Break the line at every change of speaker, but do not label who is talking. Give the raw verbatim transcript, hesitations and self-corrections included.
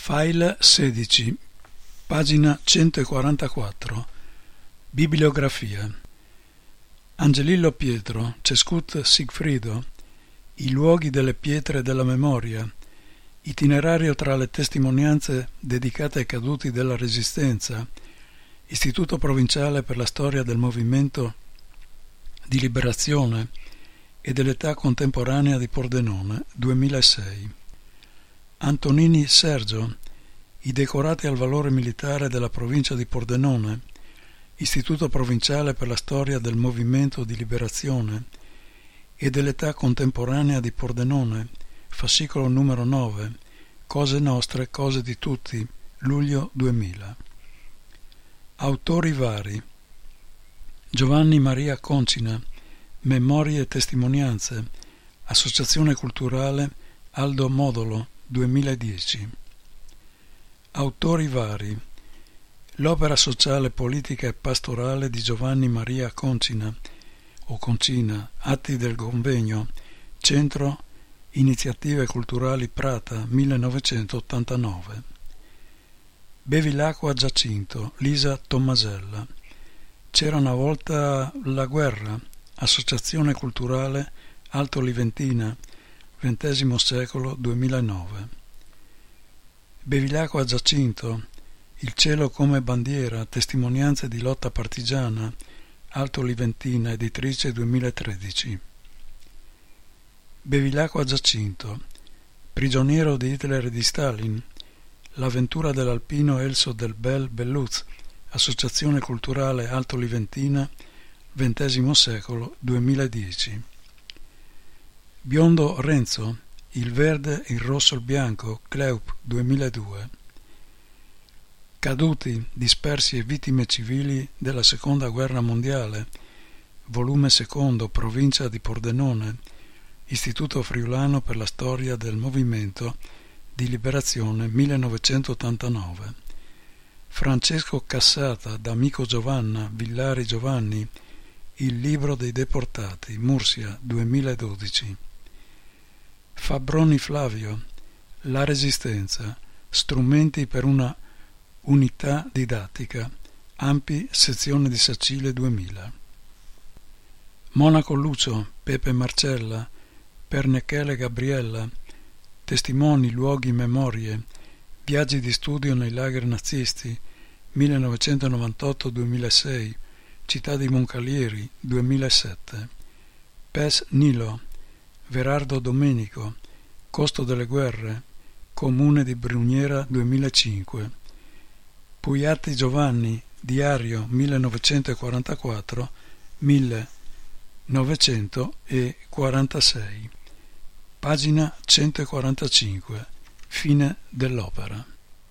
File sedici, pagina centoquarantaquattro. Bibliografia. Angelillo Pietro, Cescut Sigfrido, I luoghi delle pietre della memoria, itinerario tra le testimonianze dedicate ai caduti della Resistenza, Istituto Provinciale per la Storia del Movimento di Liberazione e dell'Età Contemporanea di Pordenone, duemilasei. Antonini Sergio, I decorati al valore militare della provincia di Pordenone, Istituto Provinciale per la Storia del Movimento di Liberazione e dell'Età Contemporanea di Pordenone, fascicolo numero nove, Cose nostre, cose di tutti, luglio duemila. Autori vari: Giovanni Maria Concina, Memorie e testimonianze, Associazione Culturale Aldo Modolo, duemiladieci. Autori vari: L'opera sociale, politica e pastorale di Giovanni Maria Concina o Concina, Atti del Convegno, Centro Iniziative Culturali Prata, millenovecentottantanove. Bevilacqua Giacinto, Lisa Tommasella. C'era una volta la guerra, Associazione Culturale Alto Liventina, ventesimo secolo, duemilanove. Bevilacqua Giacinto, Il cielo come bandiera, testimonianze di lotta partigiana, Alto Liventina, editrice duemilatredici. Bevilacqua Giacinto, prigioniero di Hitler e di Stalin, l'avventura dell'alpino Elso del Bel Belluz, Associazione Culturale Alto Liventina, ventesimo secolo, duemiladieci. Biondo Renzo, Il verde, il rosso, il bianco, Cleup, duemiladue. Caduti, dispersi e vittime civili della Seconda Guerra Mondiale, volume secondo, provincia di Pordenone, Istituto Friulano per la Storia del Movimento di Liberazione, millenovecentottantanove. Francesco Cassata, D'Amico Giovanna, Villari Giovanni, Il libro dei deportati, Mursia, duemiladodici. Fabbroni Flavio, La Resistenza, strumenti per una unità didattica, Ampi, sezione di Sacile, duemila. Monaco Lucio, Pepe Marcella, Pernechele Gabriella, Testimoni, luoghi, memorie, viaggi di studio nei lager nazisti, millenovecentonovantotto duemilasei, Città di Moncalieri, duemilasette. Pes Nilo, Verardo Domenico, Costo delle guerre, Comune di Bruniera, duemilacinque. Pugliatti Giovanni, Diario millenovecentoquarantaquattro millenovecentoquarantasei. Pagina centoquarantacinque. Fine dell'opera.